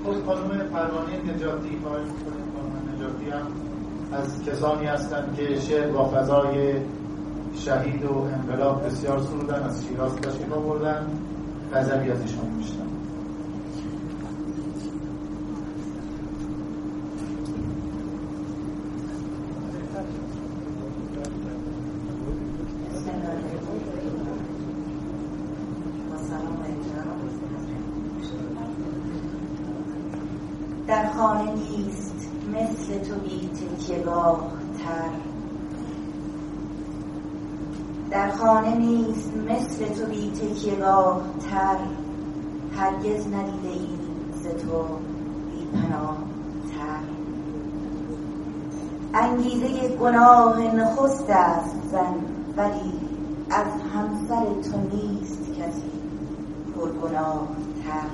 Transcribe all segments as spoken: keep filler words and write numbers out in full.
خود خانم پروانه نجاتی خواهش می‌کنیم. خانم نجاتی هم از کسانی هستند که شعر با فضای شهید و انقلاب بسیار سرودن، از شیراز تشریف آوردن، غزلی از ایشان می‌شنویم. در خانه نیست مثل تو بی تکیه‌گاه تر، در خانه نیست مثل تو بی تکیه‌گاه تر، هرگز ندیده ایم ز تو بی پناه تر. انگیزه گناه نخست است زن، ولی از همسر تو نیست کسی پرگناه تر.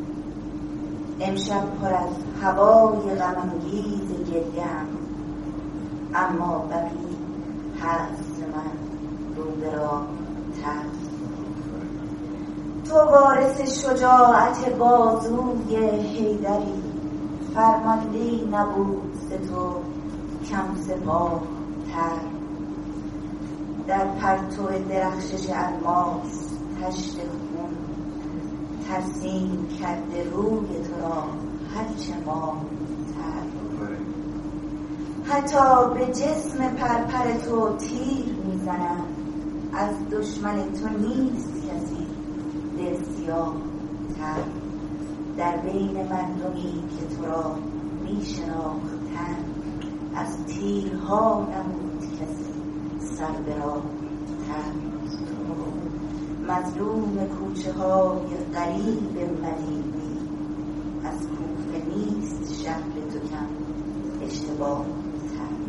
امشب پر از هوای غم‌انگیز گریه‌ام، اما بقی هست من رو به راه تر. تو وارث شجاعت بازوی حیدری، فرمانده‌ای نبود ز تو کم سپاه تر. در پرتو درخشش الماس طشت خون، ترسیم کرده روی تو را هرچه ماه تر. حتی به جسم پرپر تو تیر میزنند، از دشمن تو نیست کسی دل سیاه تر. در بین مردمی که تو را میشناختند، از تیرها نبود کسی سر به راه تر. مظلوم کوچه های غریب مدینی، از کوفه نیست شهر تو کم اشتباه تر.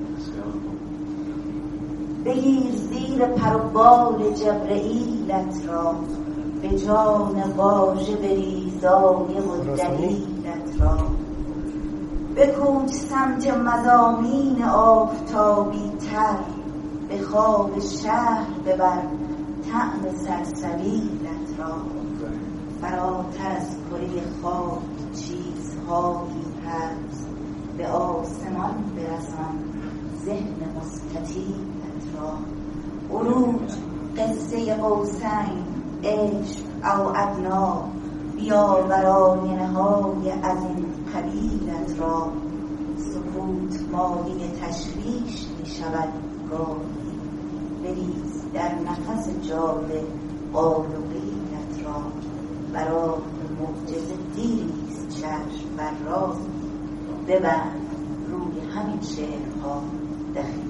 بگیر زیر پر و بال جبرئیلت را، به جان واژه بریز آیه و دلیلت را. بکوچ سمت مضامین آفتابی تر، به خواب شهر ببر طعم سلسبیلت را. فراتر از کره خاک چیزهایی هست، به آسمان برسان ذهن مستطیلت را. عروج قصه قوسین عشق او ادنا، بیاور آینه های از این قبیلت را. سکوت مایه تشویش می شود گاهی، بریز در نفس جاده قال و قیلت را. برای معجزه دیریست چشم بر راز، ببند روی همین شعرها دخیل.